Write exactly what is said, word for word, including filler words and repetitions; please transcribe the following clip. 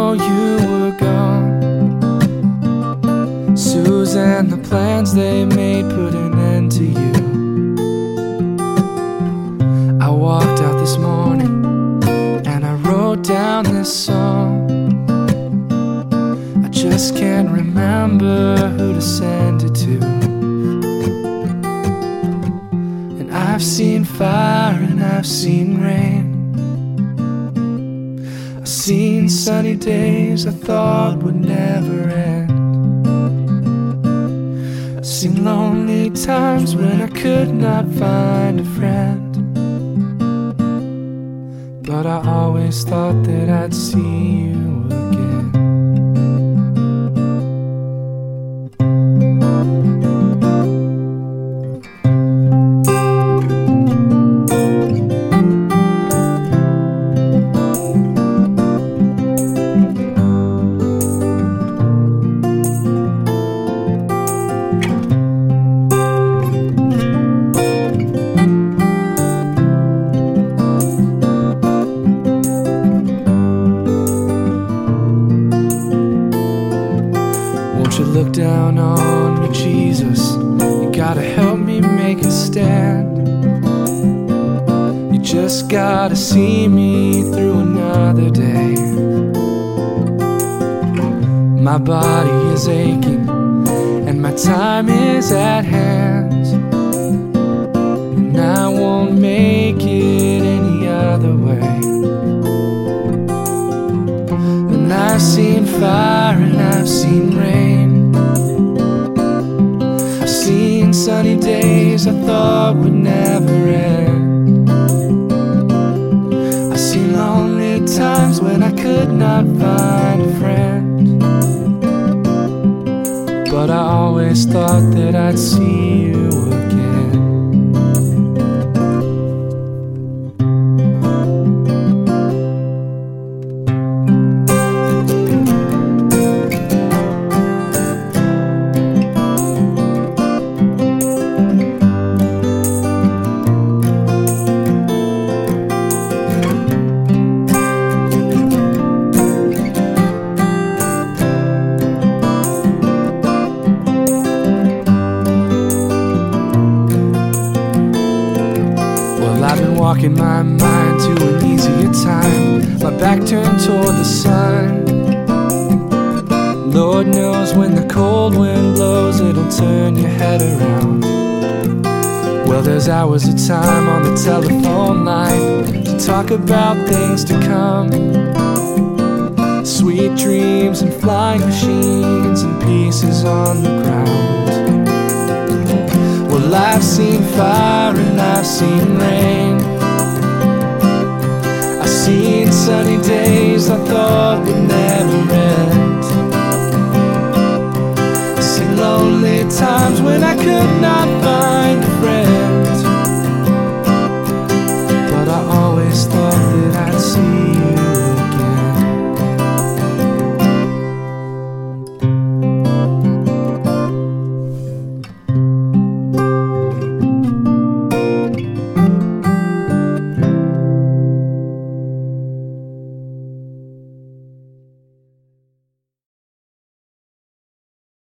know you were gone. Susan, the plans they made put an end to you. I walked out this morning and I wrote down this song. I just can't remember who to send it to. And I've seen fire and I've seen rain. I've seen sunny days I thought would never end. I've seen lonely times when I could not find a friend. But I always thought that I'd see you again. Won't you look down on me, Jesus? You gotta help me make a stand. You just gotta see me through another day. My body is aching and my time is at hand, and I won't make it any other way. And I've seen fire and I've seen rain. I've seen sunny days I thought would never end. I've seen lonely times when I could not find a friend. But I always thought that I'd see you again. I've been walking my mind to an easier time, my back turned toward the sun. Lord knows when the cold wind blows, it'll turn your head around. Well, there's hours of time on the telephone line to talk about things to come. Sweet dreams and flying machines and pieces on the ground. Well, I've seen fire and I've seen rain. I've seen sunny days I thought would never end. I've seen lonely times when I could not